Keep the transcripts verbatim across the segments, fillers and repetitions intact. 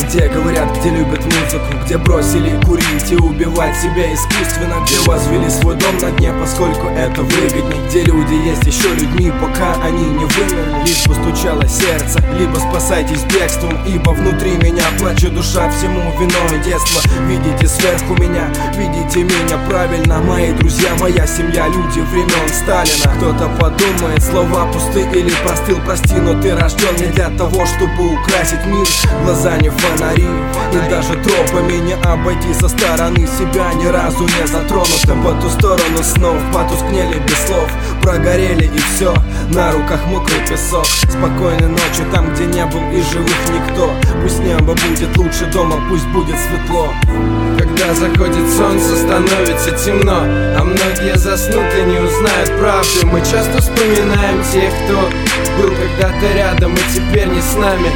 где говорят, где любят музыку, где бросили курить и убивать себя искусственно, где возвели свой дом на дне, поскольку это выгодней, где люди есть еще людьми, пока они не вымерли. Лишь постучало сердце, либо спасайтесь бегством, ибо внутри меня плачет душа, всему виной детство. Видите сверху меня, видите меня правильно, мои друзья, моя семья, люди времен Сталина. Кто-то подумает, слова пусты или простыл, прости, но ты рожден не для того, чтобы украсить мир. Глаза не фонари, и даже тропами не обойти со стороны себя, ни разу не затронутым. По ту сторону снов потускнели без слов, прогорели и все, на руках мокрый песок. Спокойной ночи там, где не был и живых никто. Пусть небо будет лучше дома, пусть будет светло. Когда заходит солнце, становится темно, а многие заснут и не узнают правды. Мы часто вспоминаем тех, кто был когда-то рядом и теперь не с нами.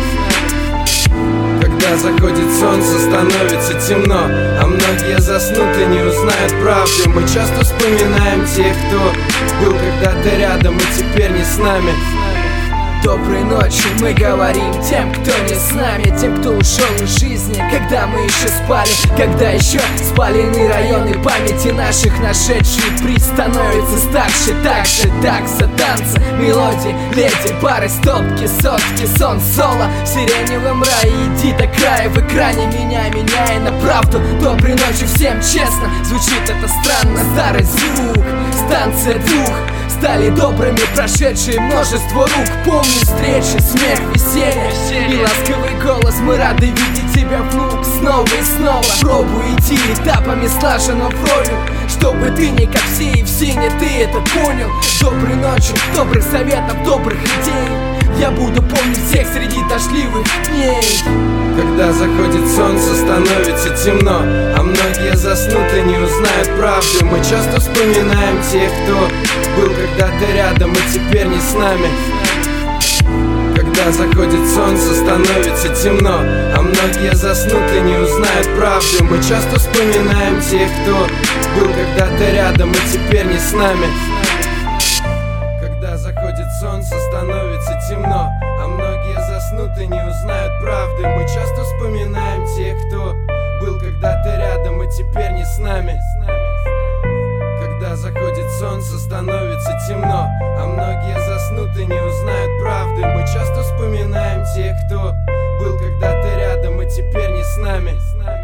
Когда заходит солнце, становится темно, а многие заснут и не узнают правды. Мы часто вспоминаем тех, кто был когда-то рядом и теперь не с нами. Доброй ночи мы говорим тем, кто не с нами, тем, кто ушел из жизни, когда мы еще спали, когда еще спалены районы памяти наших. Нашедший приз становится старше, так же такса, танца, мелодии, леди, пары, стопки, сотки, сон, соло в сиреневом рае. Иди до края в экране, меня меняя на правду. Доброй ночи всем, честно, звучит это странно. Старый звук, станция двух стали добрыми, прошедшие множество рук. Помню встречи, смех, веселье и ласковый голос. Мы рады видеть тебя, внук, снова и снова. Пробуй идти этапами слаженно вровень, чтобы ты не как все и все не ты это понял. Доброй ночи, добрых советов, добрых идей я буду помнить всех среди дождливых дней. Когда заходит солнце, становится темно, а многие заснут и не узнают правды. Мы часто вспоминаем тех, кто был когда-то рядом и теперь не с нами. Когда заходит солнце, становится темно, а многие заснут и не узнают правды. Мы часто вспоминаем тех, кто был когда-то рядом и теперь не с нами. Когда заходит солнце, становится темно, а многие заснут и не узнают правды. Мы часто вспоминаем тех, кто был когда-то рядом и теперь не с нами. Когда заходит солнце, становится темно, а многие заснут и не узнают правды. Мы часто вспоминаем тех, кто был когда-то рядом и теперь не с нами.